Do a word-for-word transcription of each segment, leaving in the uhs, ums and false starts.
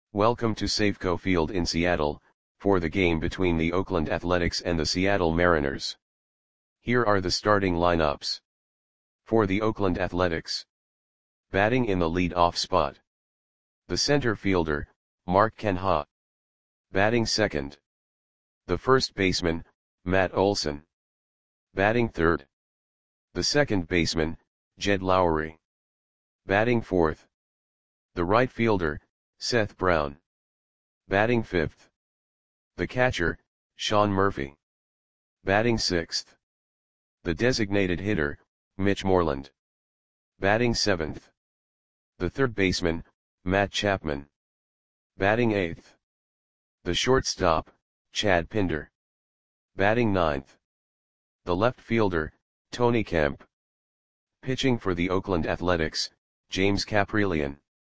Welcome to Safeco Field in Seattle, for the game between the Oakland Athletics and the Seattle Mariners. Here are the starting lineups. For the Oakland Athletics. Batting in the lead-off spot. The center fielder, Mark Canha. Batting second. The first baseman, Matt Olson. Batting third. The second baseman, Jed Lowrie. Batting fourth. The right fielder, Seth Brown. Batting fifth. The catcher, Sean Murphy. Batting sixth. The designated hitter, Mitch Moreland. Batting seventh. The third baseman, Matt Chapman. Batting eighth. The shortstop, Chad Pinder. Batting ninth. The left fielder, Tony Kemp. Pitching for the Oakland Athletics, James Kaprielian.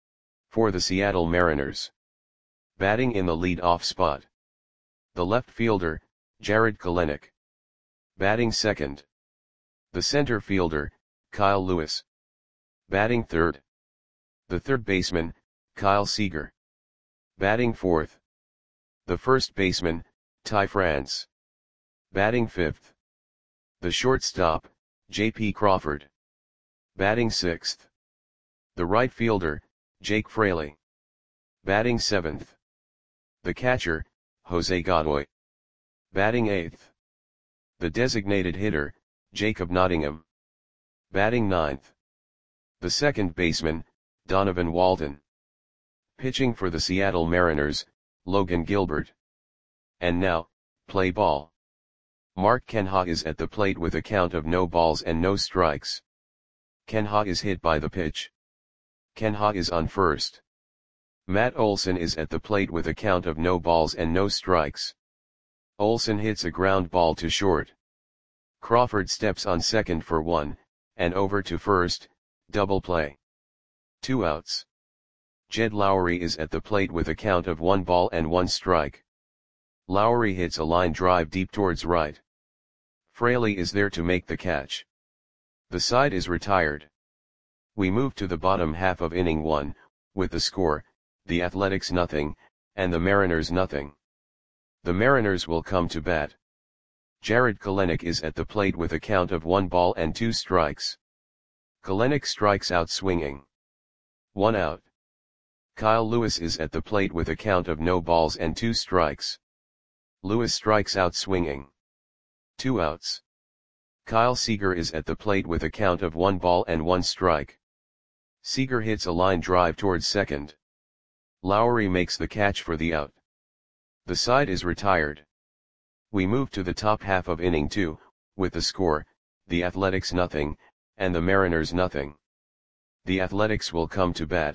For the Seattle Mariners. Batting in the lead-off spot. The left fielder, Jarred Kelenic. Batting second. The center fielder, Kyle Lewis. Batting third. The third baseman, Kyle Seager. Batting fourth. The first baseman, Ty France. Batting fifth. The shortstop, J P Crawford. Batting sixth. The right fielder, Jake Fraley. Batting seventh. The catcher, Jose Godoy. Batting eighth. The designated hitter, Jacob Nottingham. Batting ninth. The second baseman, Donovan Walton. Pitching for the Seattle Mariners, Logan Gilbert. And now, play ball. Mark Canha is at the plate with a count of no balls and no strikes. Canha is hit by the pitch. Canha is on first. Matt Olson is at the plate with a count of no balls and no strikes. Olson hits a ground ball to short. Crawford steps on second for one, and over to first, double play. Two outs. Jed Lowrie is at the plate with a count of one ball and one strike. Lowrie hits a line drive deep towards right. Fraley is there to make the catch. The side is retired. We move to the bottom half of inning one, with the score, the Athletics nothing, and the Mariners nothing. The Mariners will come to bat. Jarred Kelenic is at the plate with a count of one ball and two strikes. Kelenic strikes out swinging. One out. Kyle Lewis is at the plate with a count of no balls and two strikes. Lewis strikes out swinging. Two outs. Kyle Seager is at the plate with a count of one ball and one strike. Seager hits a line drive towards second. Lowrie makes the catch for the out. The side is retired. We move to the top half of inning two, with the score, the Athletics nothing, and the Mariners nothing. The Athletics will come to bat.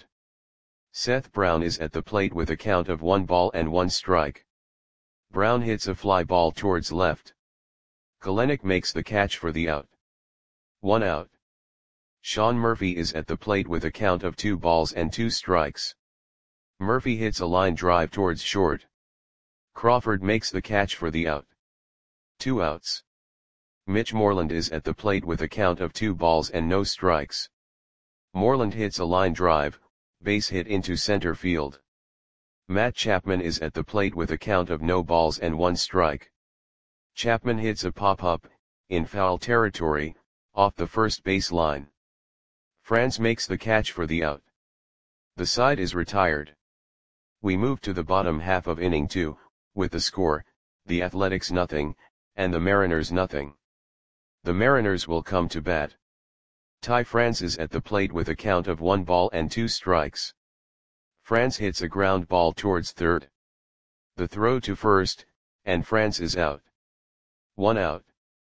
Seth Brown is at the plate with a count of one ball and one strike. Brown hits a fly ball towards left. Kelenic makes the catch for the out. One out. Sean Murphy is at the plate with a count of two balls and two strikes. Murphy hits a line drive towards short. Crawford makes the catch for the out. Two outs. Mitch Moreland is at the plate with a count of two balls and no strikes. Moreland hits a line drive, base hit into center field. Matt Chapman is at the plate with a count of no balls and one strike. Chapman hits a pop-up, in foul territory, off the first base line. France makes the catch for the out. The side is retired. We move to the bottom half of inning two, with the score, the Athletics nothing, and the Mariners nothing. The Mariners will come to bat. Ty France is at the plate with a count of one ball and two strikes. France hits a ground ball towards third. The throw to first, and France is out. One out.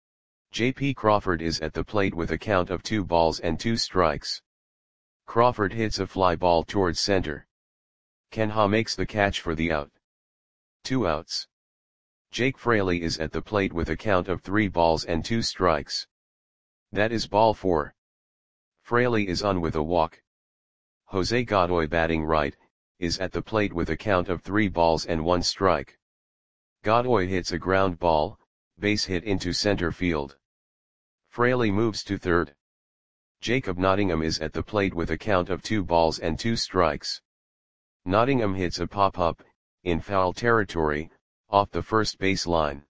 J P Crawford is at the plate with a count of two balls and two strikes. Crawford hits a fly ball towards center. Canha makes the catch for the out. Two outs. Jake Fraley is at the plate with a count of three balls and two strikes. That is ball four. Fraley is on with a walk. Jose Godoy, batting right, is at the plate with a count of three balls and one strike. Godoy hits a ground ball, base hit into center field. Fraley moves to third. Jacob Nottingham is at the plate with a count of two balls and two strikes. Nottingham hits a pop-up, in foul territory, off the first base line.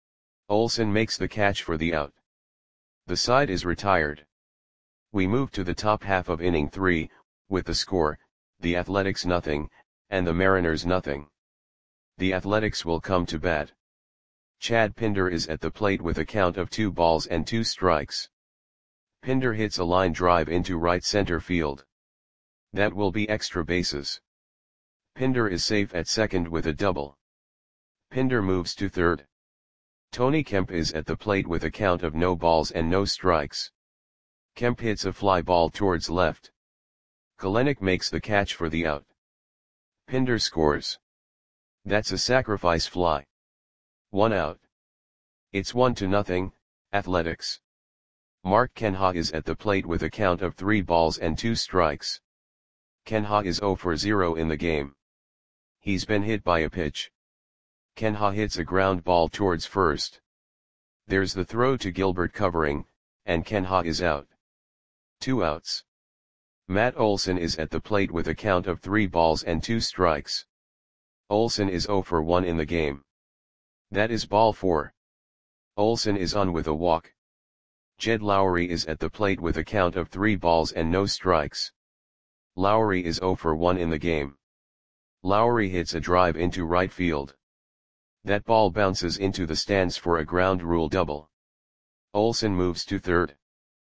Olsen makes the catch for the out. The side is retired. We move to the top half of inning three, with the score, the Athletics nothing, and the Mariners nothing. The Athletics will come to bat. Chad Pinder is at the plate with a count of two balls and two strikes. Pinder hits a line drive into right center field. That will be extra bases. Pinder is safe at second with a double. Pinder moves to third. Tony Kemp is at the plate with a count of no balls and no strikes. Kemp hits a fly ball towards left. Kelenic makes the catch for the out. Pinder scores. That's a sacrifice fly. One out. It's one to nothing, Athletics. Mark Kenha is at the plate with a count of three balls and two strikes. Kenha is zero for zero in the game. He's been hit by a pitch. Kenha hits a ground ball towards first. There's the throw to Gilbert covering, and Kenha is out. Two outs. Matt Olson is at the plate with a count of three balls and two strikes. Olson is zero for one in the game. That is ball four. Olson is on with a walk. Jed Lowry is at the plate with a count of three balls and no strikes. Lowry is zero for one in the game. Lowry hits a drive into right field. That ball bounces into the stands for a ground rule double. Olson moves to third.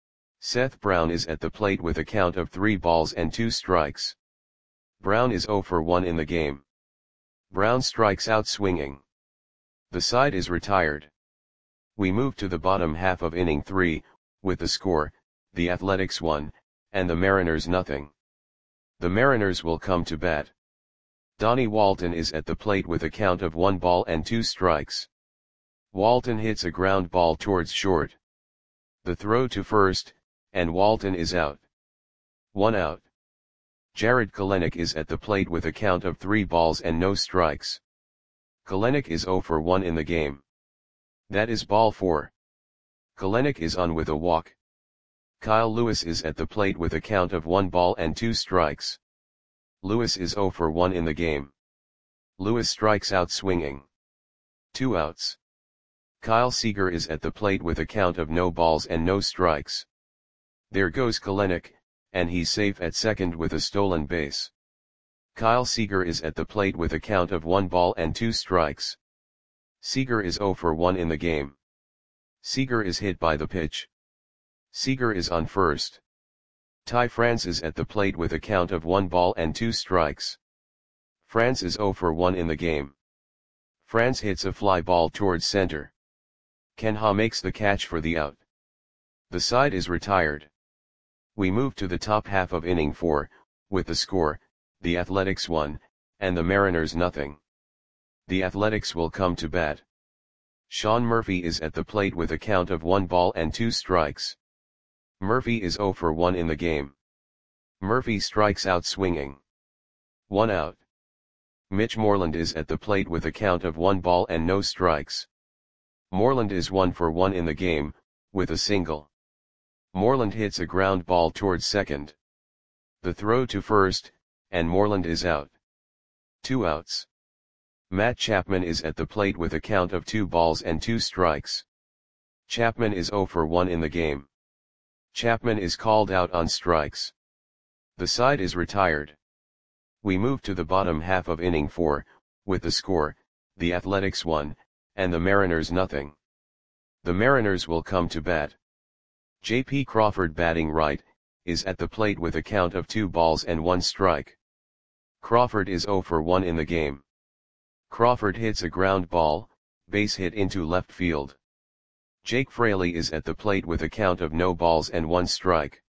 Seth Brown is at the plate with a count of three balls and two strikes. Brown is zero for one in the game. Brown strikes out swinging. The side is retired. We move to the bottom half of inning three, with the score, the Athletics one, and the Mariners nothing. The Mariners will come to bat. Donnie Walton is at the plate with a count of one ball and two strikes. Walton hits a ground ball towards short. The throw to first, and Walton is out. One out. Jared Kelenic is at the plate with a count of three balls and no strikes. Kelenic is zero for one in the game. That is ball four. Kelenic is on with a walk. Kyle Lewis is at the plate with a count of one ball and two strikes. Lewis is zero for one in the game. Lewis strikes out swinging. Two outs. Kyle Seager is at the plate with a count of no balls and no strikes. There goes Kelenic, and he's safe at second with a stolen base. Kyle Seager is at the plate with a count of one ball and two strikes. Seager is zero for one in the game. Seager is hit by the pitch. Seager is on first. Ty France is at the plate with a count of one ball and two strikes. France is zero for one in the game. France hits a fly ball towards center. Kenha makes the catch for the out. The side is retired. We move to the top half of inning four, with the score, the Athletics one, and the Mariners nothing. The Athletics will come to bat. Sean Murphy is at the plate with a count of one ball and two strikes. Murphy is zero for one in the game. Murphy strikes out swinging. One out. Mitch Moreland is at the plate with a count of one ball and no strikes. Moreland is one for one in the game, with a single. Moreland hits a ground ball towards second. The throw to first, and Moreland is out. Two outs. Matt Chapman is at the plate with a count of two balls and two strikes. Chapman is zero for one in the game. Chapman is called out on strikes. The side is retired. We move to the bottom half of inning four, with the score, the Athletics one, and the Mariners nothing. The Mariners will come to bat. J P Crawford batting right, is at the plate with a count of two balls and one strike. Crawford is zero for one in the game. Crawford hits a ground ball, base hit into left field. Jake Fraley is at the plate with a count of no balls and one strike.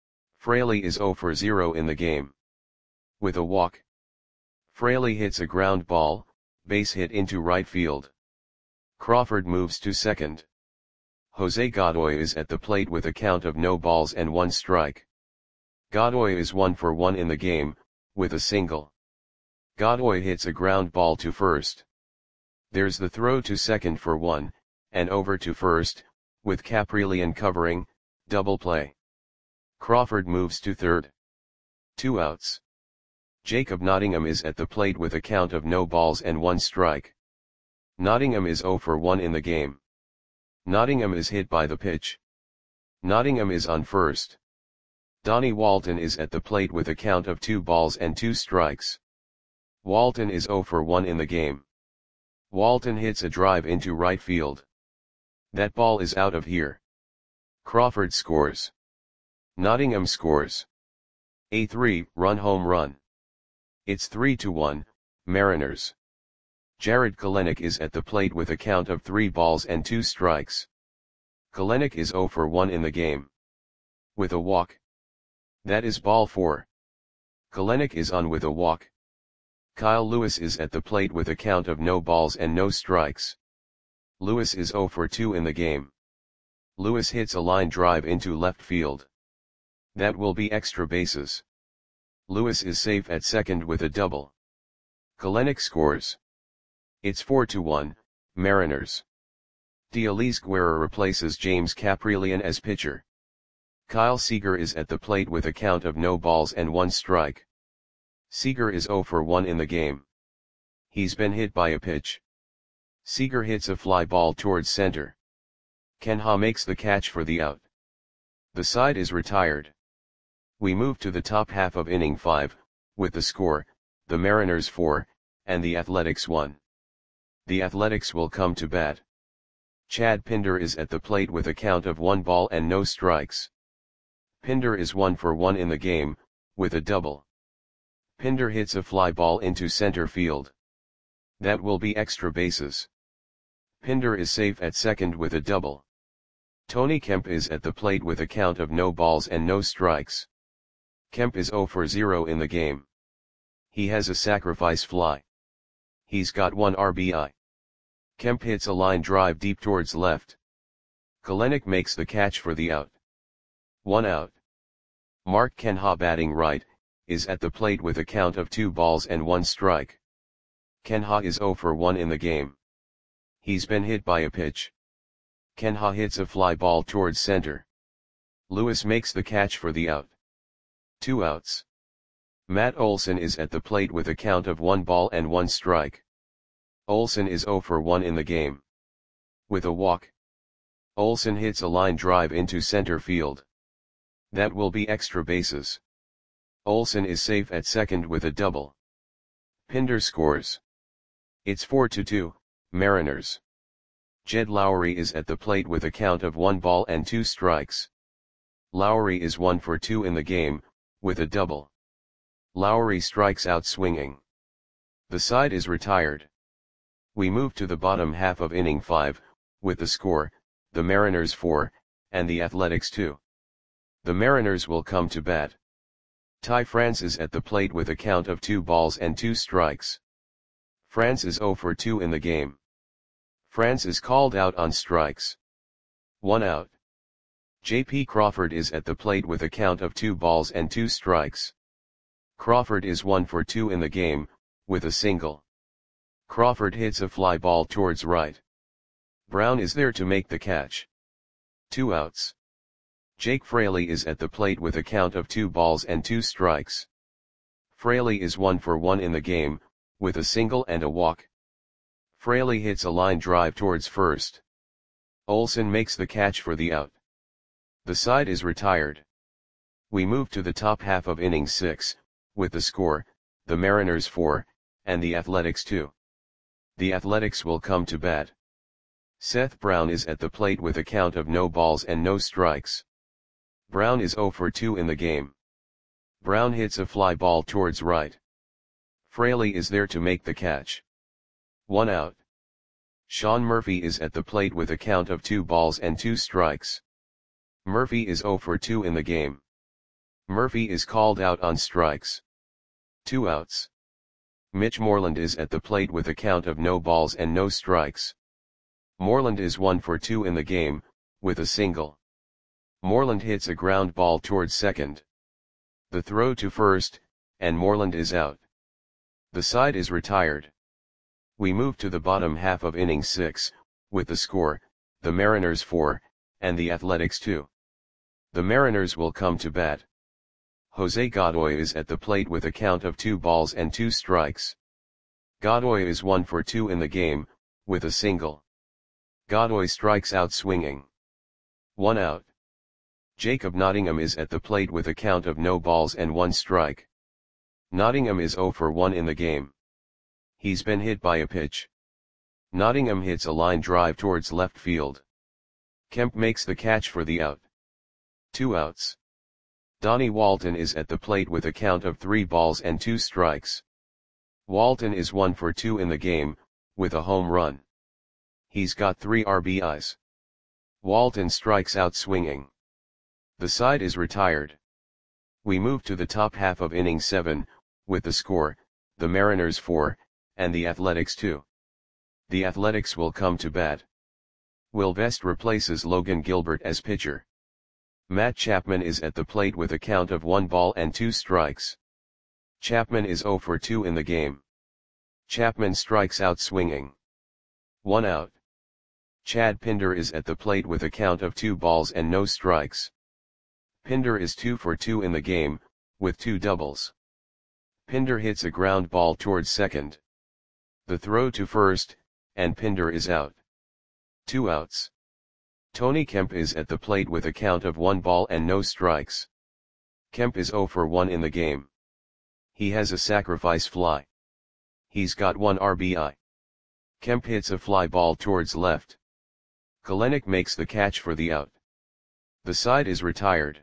Fraley is zero for zero in the game. With a walk. Fraley hits a ground ball, base hit into right field. Crawford moves to second. Jose Godoy is at the plate with a count of no balls and one strike. Godoy is one for one in the game, with a single. Godoy hits a ground ball to first. There's the throw to second for one, and over to first, with Caprillion covering, double play. Crawford moves to third. Two outs. Jacob Nottingham is at the plate with a count of no balls and one strike. Nottingham is zero for one in the game. Nottingham is hit by the pitch. Nottingham is on first. Donnie Walton is at the plate with a count of two balls and two strikes. Walton is zero for one in the game. Walton hits a drive into right field. That ball is out of here. Crawford scores. Nottingham scores. A three-run home run. It's three to one, Mariners. Jarred Kelenic is at the plate with a count of three balls and two strikes. Kelenic is zero for one in the game. With a walk. That is ball four. Kelenic is on with a walk. Kyle Lewis is at the plate with a count of no balls and no strikes. Lewis is zero for two in the game. Lewis hits a line drive into left field. That will be extra bases. Lewis is safe at second with a double. Kelenic scores. It's four to one, Mariners. Dielise Guerra replaces James Kaprielian as pitcher. Kyle Seager is at the plate with a count of no balls and one strike. Seager is zero for one in the game. He's been hit by a pitch. Seager hits a fly ball towards center. Ken Ha makes the catch for the out. The side is retired. We move to the top half of inning five, with the score, the Mariners four, and the Athletics one. The Athletics will come to bat. Chad Pinder is at the plate with a count of one ball and no strikes. Pinder is one for one in the game, with a double. Pinder hits a fly ball into center field. That will be extra bases. Pinder is safe at second with a double. Tony Kemp is at the plate with a count of no balls and no strikes. Kemp is zero for zero in the game. He has a sacrifice fly. He's got one R B I. Kemp hits a line drive deep towards left. Kelenic makes the catch for the out. One out. Mark Ken Ha, batting right, is at the plate with a count of two balls and one strike. Ken Ha is zero for one in the game. He's been hit by a pitch. Ken Ha hits a fly ball towards center. Lewis makes the catch for the out. Two outs. Matt Olson is at the plate with a count of one ball and one strike. Olson is zero for one in the game. With a walk. Olson hits a line drive into center field. That will be extra bases. Olson is safe at second with a double. Pinder scores. It's four to two, Mariners. Jed Lowry is at the plate with a count of one ball and two strikes. Lowry is one for two in the game, with a double. Lowry strikes out swinging. The side is retired. We move to the bottom half of inning five, with the score, the Mariners four, and the Athletics two. The Mariners will come to bat. Ty France is at the plate with a count of two balls and two strikes. France is zero for two in the game. France is called out on strikes. One out. J P Crawford is at the plate with a count of two balls and two strikes. Crawford is one for two in the game, with a single. Crawford hits a fly ball towards right. Brown is there to make the catch. Two outs. Jake Fraley is at the plate with a count of two balls and two strikes. Fraley is one for one in the game, with a single and a walk. Fraley hits a line drive towards first. Olson makes the catch for the out. The side is retired. We move to the top half of inning six, with the score, the Mariners four, and the Athletics two. The Athletics will come to bat. Seth Brown is at the plate with a count of no balls and no strikes. Brown is zero for two in the game. Brown hits a fly ball towards right. Fraley is there to make the catch. One out. Sean Murphy is at the plate with a count of two balls and two strikes. Murphy is zero for two in the game. Murphy is called out on strikes. Two outs. Mitch Moreland is at the plate with a count of no balls and no strikes. Moreland is one for two in the game, with a single. Moreland hits a ground ball towards second. The throw to first, and Moreland is out. The side is retired. We move to the bottom half of inning six, with the score, the Mariners four, and the Athletics two. The Mariners will come to bat. Jose Godoy is at the plate with a count of two balls and two strikes. Godoy is one for two in the game, with a single. Godoy strikes out swinging. One out. Jacob Nottingham is at the plate with a count of no balls and one strike. Nottingham is zero for one in the game. He's been hit by a pitch. Nottingham hits a line drive towards left field. Kemp makes the catch for the out. Two outs. Donnie Walton is at the plate with a count of three balls and two strikes. Walton is one for two in the game, with a home run. He's got three R B Is. Walton strikes out swinging. The side is retired. We move to the top half of inning seven, with the score, the Mariners four, and the Athletics two. The Athletics will come to bat. Will Vest replaces Logan Gilbert as pitcher. Matt Chapman is at the plate with a count of one ball and two strikes. Chapman is zero for two in the game. Chapman strikes out swinging. One out. Chad Pinder is at the plate with a count of two balls and no strikes. Pinder is two for two in the game, with two doubles. Pinder hits a ground ball towards second. The throw to first, and Pinder is out. Two outs. Tony Kemp is at the plate with a count of one ball and no strikes. Kemp is zero for one in the game. He has a sacrifice fly. He's got one R B I. Kemp hits a fly ball towards left. Kelenic makes the catch for the out. The side is retired.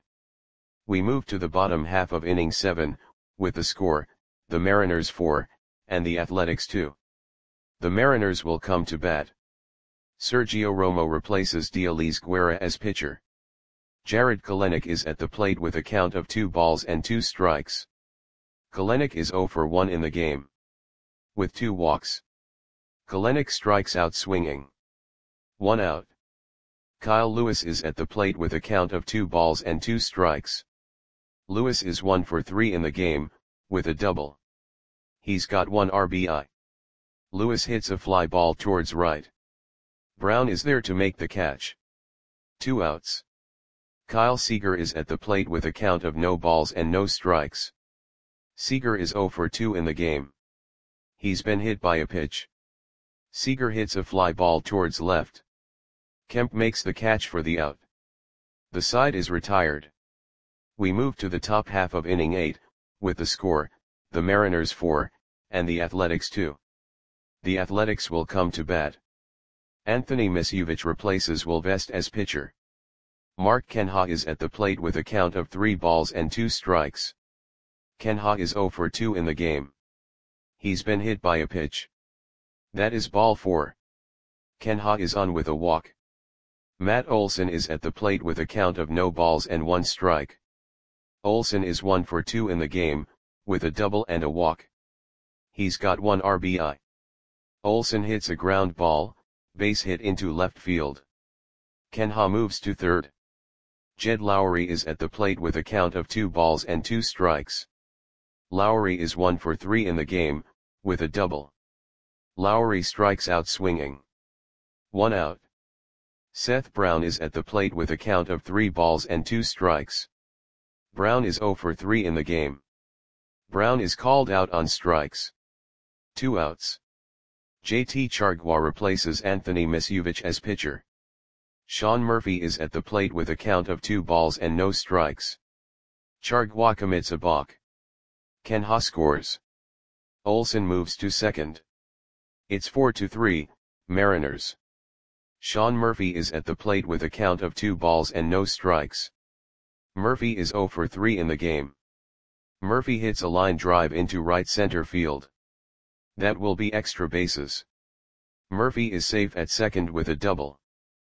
We move to the bottom half of inning seven, with the score, the Mariners four, and the Athletics two. The Mariners will come to bat. Sergio Romo replaces Diolis Guerra as pitcher. Jared Kelenic is at the plate with a count of two balls and two strikes. Kelenic is zero for one in the game. With two walks. Kelenic strikes out swinging. One out. Kyle Lewis is at the plate with a count of two balls and two strikes. Lewis is one for three in the game, with a double. He's got one R B I. Lewis hits a fly ball towards right. Brown is there to make the catch. Two outs. Kyle Seager is at the plate with a count of no balls and no strikes. Seager is zero for two in the game. He's been hit by a pitch. Seager hits a fly ball towards left. Kemp makes the catch for the out. The side is retired. We move to the top half of inning eight, with the score, the Mariners four, and the Athletics two. The Athletics will come to bat. Anthony Misuvich replaces Will Vest as pitcher. Mark Kenha is at the plate with a count of three balls and two strikes. Kenha is zero for two in the game. He's been hit by a pitch. That is ball four. Kenha is on with a walk. Matt Olson is at the plate with a count of no balls and one strike. Olson is one for two in the game, with a double and a walk. He's got one R B I. Olson hits a ground ball, base hit into left field. Kenha moves to third. Jed Lowry is at the plate with a count of two balls and two strikes. Lowry is one for three in the game, with a double. Lowry strikes out swinging. One out. Seth Brown is at the plate with a count of three balls and two strikes. Brown is zero for three in the game. Brown is called out on strikes. Two outs. J T Chargois replaces Anthony Misuvich as pitcher. Sean Murphy is at the plate with a count of two balls and no strikes. Chargois commits a balk. Kenha scores. Olson moves to second. It's four to three, Mariners. Sean Murphy is at the plate with a count of two balls and no strikes. Murphy is zero for three in the game. Murphy hits a line drive into right center field. That will be extra bases. Murphy is safe at second with a double.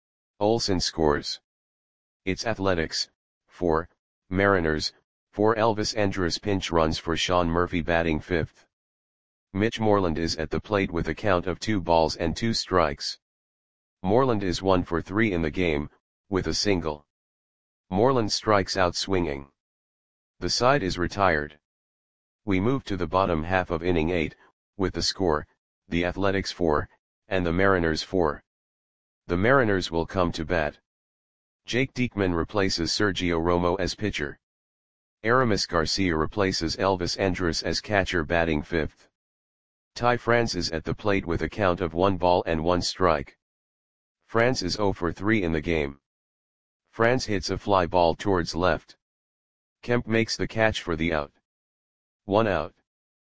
Olson scores. It's Athletics, four, Mariners, four. Elvis Andrus pinch runs for Sean Murphy batting fifth. Mitch Moreland is at the plate with a count of two balls and two strikes. Moreland is one for three in the game, with a single. Moreland strikes out swinging. The side is retired. We move to the bottom half of inning eight, with the score, the Athletics four, and the Mariners four. The Mariners will come to bat. Jake Diekman replaces Sergio Romo as pitcher. Aramis Garcia replaces Elvis Andrus as catcher batting fifth. Ty France is at the plate with a count of one ball and one strike. France is zero for three in the game. France hits a fly ball towards left. Kemp makes the catch for the out. One out.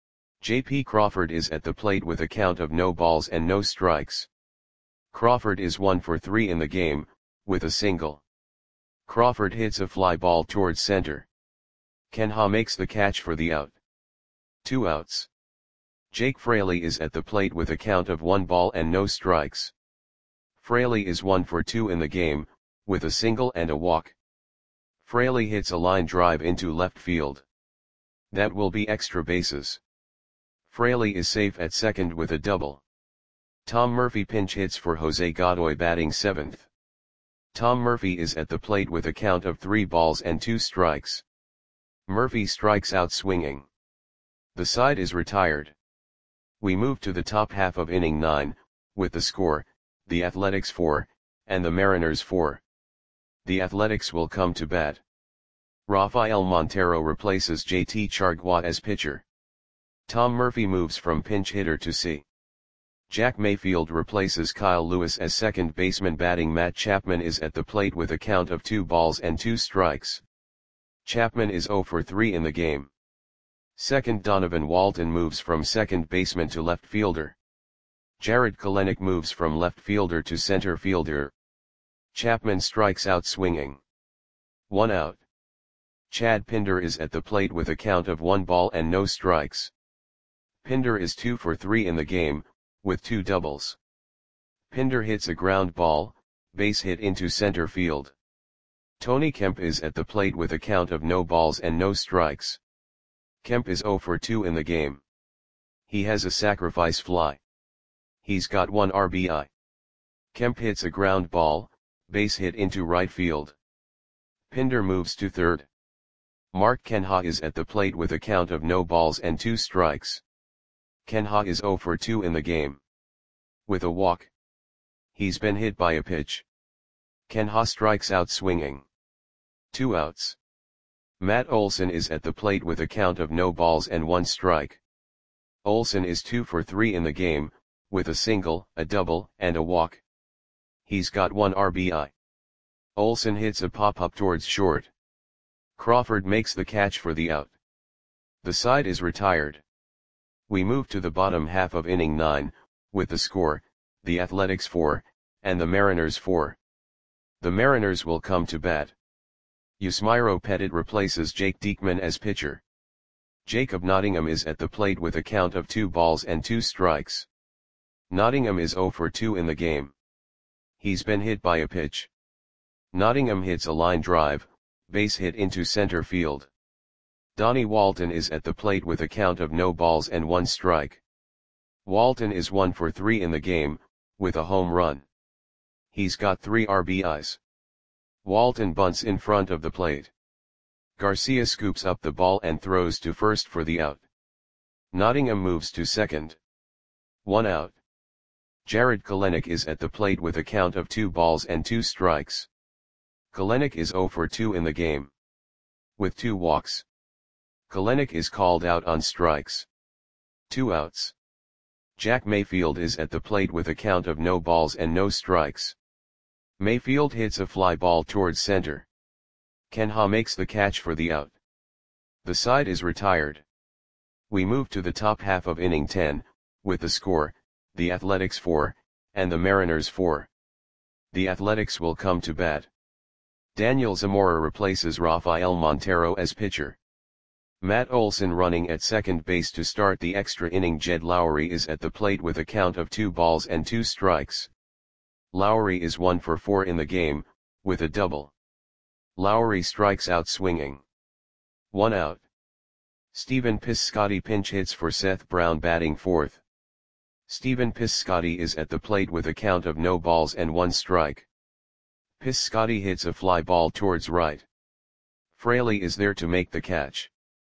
J P Crawford is at the plate with a count of no balls and no strikes. Crawford is one for three in the game, with a single. Crawford hits a fly ball towards center. Ken Ha makes the catch for the out. Two outs. Jake Fraley is at the plate with a count of one ball and no strikes. Fraley is one for two in the game, with a single and a walk. Fraley hits a line drive into left field. That will be extra bases. Fraley is safe at second with a double. Tom Murphy pinch hits for Jose Godoy batting seventh. Tom Murphy is at the plate with a count of three balls and two strikes. Murphy strikes out swinging. The side is retired. We move to the top half of inning nine, with the score, the Athletics four, and the Mariners four. The Athletics will come to bat. Rafael Montero replaces J T Chargois as pitcher. Tom Murphy moves from pinch hitter to C. Jack Mayfield replaces Kyle Lewis as second baseman batting. Matt Chapman is at the plate with a count of two balls and two strikes. Chapman is zero for three in the game. Second Donovan Walton moves from second baseman to left fielder. Jared Kelenic moves from left fielder to center fielder. Chapman strikes out swinging. One out. Chad Pinder is at the plate with a count of one ball and no strikes. Pinder is two for three in the game, with two doubles. Pinder hits a ground ball, base hit into center field. Tony Kemp is at the plate with a count of no balls and no strikes. Kemp is zero for two in the game. He has a sacrifice fly. He's got one R B I. Kemp hits a ground ball, base hit into right field. Pinder moves to third. Mark Canha is at the plate with a count of no balls and two strikes. Canha is zero for two in the game. With a walk. He's been hit by a pitch. Canha strikes out swinging. Two outs. Matt Olson is at the plate with a count of no balls and one strike. Olson is two for three in the game, with a single, a double, and a walk. He's got one R B I. Olson hits a pop-up towards short. Crawford makes the catch for the out. The side is retired. We move to the bottom half of inning nine, with the score, the Athletics four, and the Mariners four. The Mariners will come to bat. Yusmeiro Petit replaces Jake Diekman as pitcher. Jacob Nottingham is at the plate with a count of two balls and two strikes. Nottingham is zero for two in the game. He's been hit by a pitch. Nottingham hits a line drive, base hit into center field. Donnie Walton is at the plate with a count of no balls and one strike. Walton is one for three in the game, with a home run. He's got three R B Is. Walton bunts in front of the plate. Garcia scoops up the ball and throws to first for the out. Nottingham moves to second. One out. Jared Kelenic is at the plate with a count of two balls and two strikes. Kelenic is zero for two in the game. With two walks. Kelenic is called out on strikes. Two outs. Jack Mayfield is at the plate with a count of no balls and no strikes. Mayfield hits a fly ball towards center. Canha makes the catch for the out. The side is retired. We move to the top half of inning ten, with the score, the Athletics four, and the Mariners four. The Athletics will come to bat. Daniel Zamora replaces Rafael Montero as pitcher. Matt Olson running at second base to start the extra inning. Jed Lowry is at the plate with a count of two balls and two strikes. Lowry is one for four in the game, with a double. Lowry strikes out swinging. One out. Stephen Piscotty pinch hits for Seth Brown batting fourth. Stephen Piscotty is at the plate with a count of no balls and one strike. Piscotty hits a fly ball towards right. Fraley is there to make the catch.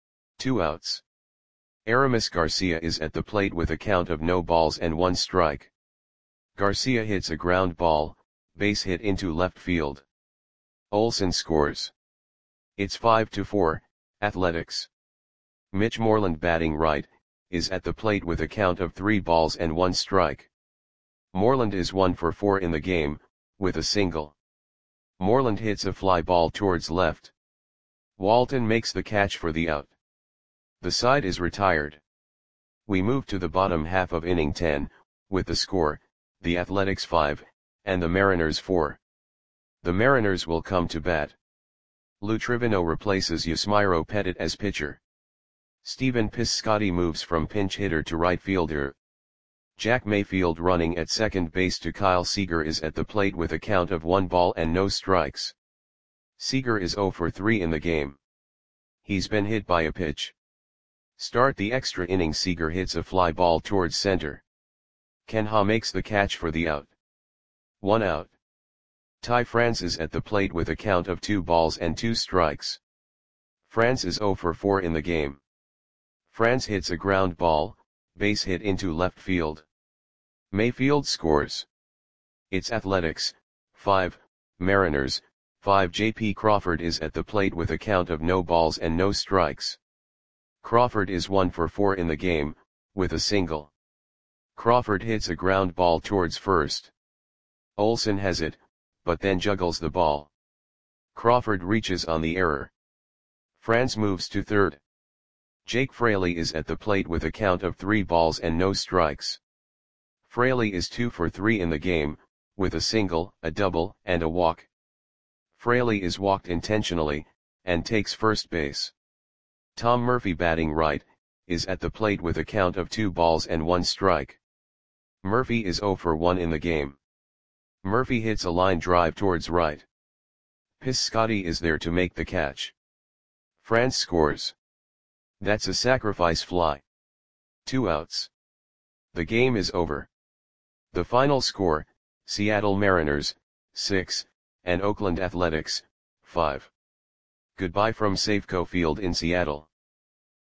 Two outs. Aramis Garcia is at the plate with a count of no balls and one strike. Garcia hits a ground ball, base hit into left field. Olson scores. It's five to four, Athletics. Mitch Moreland batting right, is at the plate with a count of three balls and one strike. Moreland is one for four in the game, with a single. Moreland hits a fly ball towards left. Walton makes the catch for the out. The side is retired. We move to the bottom half of inning ten, with the score, the Athletics five, and the Mariners four. The Mariners will come to bat. Lou Trivino replaces Yusmeiro Petit as pitcher. Stephen Piscotty moves from pinch hitter to right fielder. Jack Mayfield running at second base to Kyle Seager is at the plate with a count of one ball and no strikes. Seager is zero for three in the game. He's been hit by a pitch. Start the extra inning. Seager hits a fly ball towards center. Ken Ha makes the catch for the out. One out. Ty France is at the plate with a count of two balls and two strikes. France is zero for four in the game. France hits a ground ball, base hit into left field. Mayfield scores. It's Athletics, five, Mariners, five. J P Crawford is at the plate with a count of no balls and no strikes. Crawford is one for four in the game, with a single. Crawford hits a ground ball towards first. Olson has it, but then juggles the ball. Crawford reaches on the error. France moves to third. Jake Fraley is at the plate with a count of three balls and no strikes. Fraley is two for three in the game, with a single, a double, and a walk. Fraley is walked intentionally, and takes first base. Tom Murphy batting right, is at the plate with a count of two balls and one strike. Murphy is zero for one in the game. Murphy hits a line drive towards right. Piscotty is there to make the catch. France scores. That's a sacrifice fly. Two outs. The game is over. The final score, Seattle Mariners, six, and Oakland Athletics, five. Goodbye from Safeco Field in Seattle.